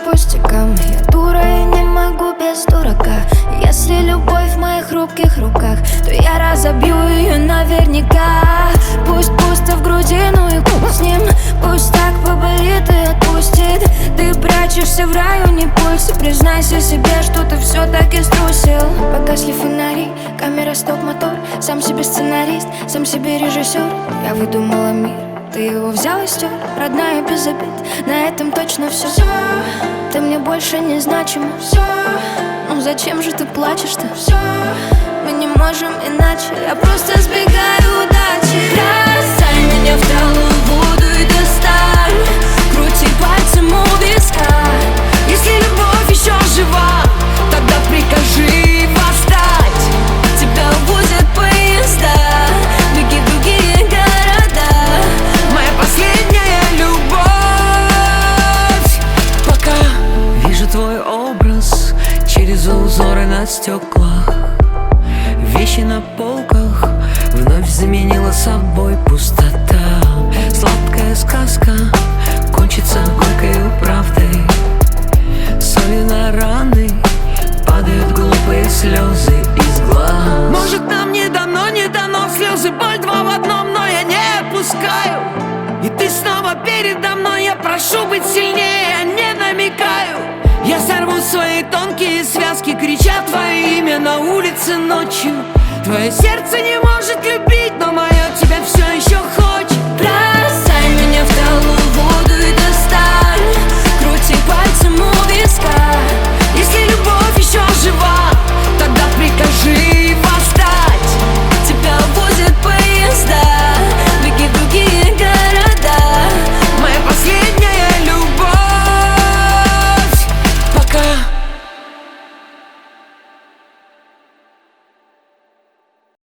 пустякам. Я дура и не могу без дурака. Если любовь в моих хрупких руках, то я разобью ее наверняка. Пусть пусто в груди, ну и хуй с ним. Пусть так поболит и отпустит. Ты прячешься в районе пульса. Признайся себе, что ты все-таки струсил. Погасли фонари, камера, стоп, мотор. Сам себе сценарист, сам себе режиссер. Я выдумала мир, ты его взял и стер. Родная без обид, на этом точно все. Ты мне больше не значима. Ну зачем же ты плачешь-то? Мы не можем иначе. Я просто сбегаю удачи. Бросай меня в талую воду и достань. Крути пальцем у виска. Если любовь еще жива, тогда прикажи восстать. Тебя увозят поезда, беги в другие города. Моя последняя любовь. Пока вижу твой образ через узоры на стеклах. Вещи на полках вновь заменила собой пустота. Сладкая сказка кончится горькой правдой. Солью на раны падают глупые слезы из глаз. Может, нам не дано слезы, боль два в одном, но я не отпускаю. И ты снова передо мной, я прошу быть сильнее, я не намекаю. Я сорву свои тонкие связки, крича твое имя на улице ночью. Твое сердце не может любить, но мое тебя все еще хочет.